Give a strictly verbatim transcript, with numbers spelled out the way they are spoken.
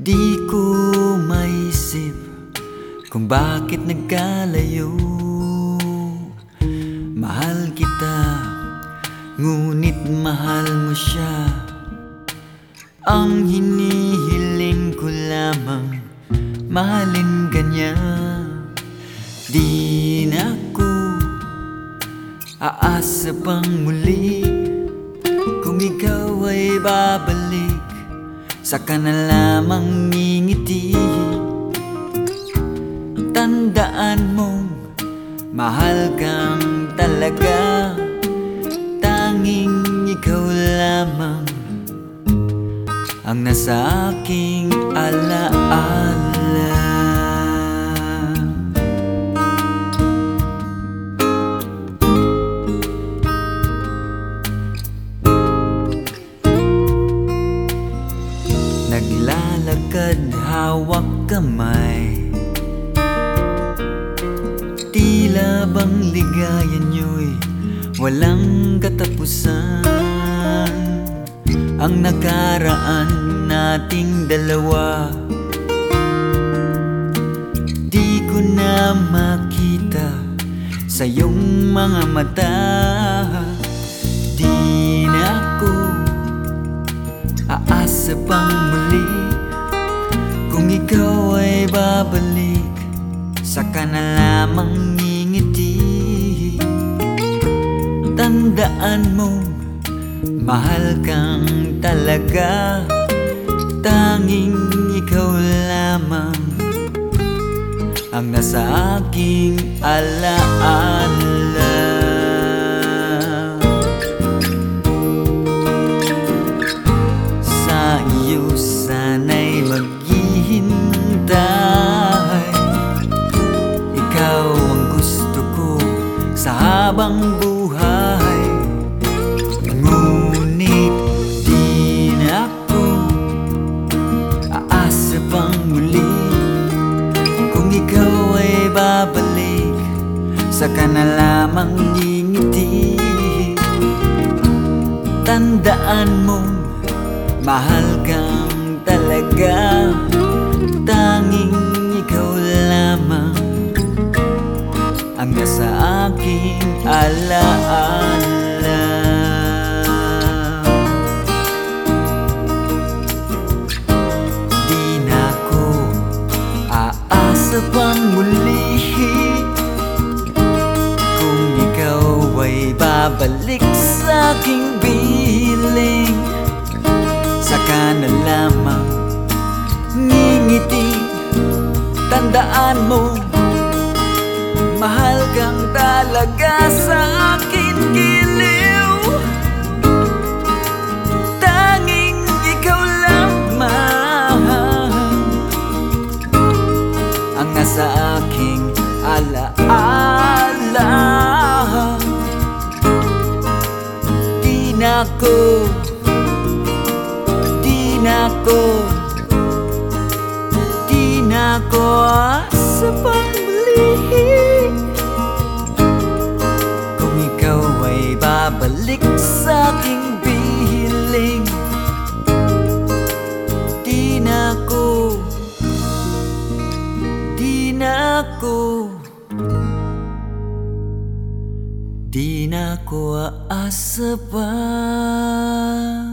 Di ko maisip kung bakit nagkalayo. Mahal kita, ngunit mahal mo siya. Ang hinihiling ko lamang, mahalin ka niya. Di na ako aasa pang muli. Kung ikaw ay babalik, saka na lamang ngingiti. Tandaan mong mahal kang talaga. Tanging ikaw lamang ang nasa aking alaala. Naglalakad hawak kamay, tila bang ligaya niyo'y walang katapusan. Ang nakaraan nating dalawa, di ko na makita sa iyong mga mata. Di na ako aasa pang muli. Kung ikaw ay babalik, saka na lamang ngingiti. Tandaan mo, mahal kang talaga. Tanging ikaw lamang ang nasa aking alaala. Sa iyo sana'y maghihintay. Ikaw ang gusto ko sa habang buhay. Ngunit di na ako aasa pang muli. Kung ikaw ay babalik, saka na lamang ngingiti. Tandaan mo, mahal kang talaga. Tanging ikaw lamang ang nasa aking alaala. Di na ako aasa pang muli. Kung ikaw ay babalik sa aking piling, saka na lamang ngingiti. Tandaan mo, mahal kang talaga sa akin giliw. Tanging ikaw lamang ang nasa aking alaala. Di na ako, di na ako, di na ako aasa pang muli. Kung ikaw ay babalik sa aking piling, di na ako, di na ako, di na ako aasa pa.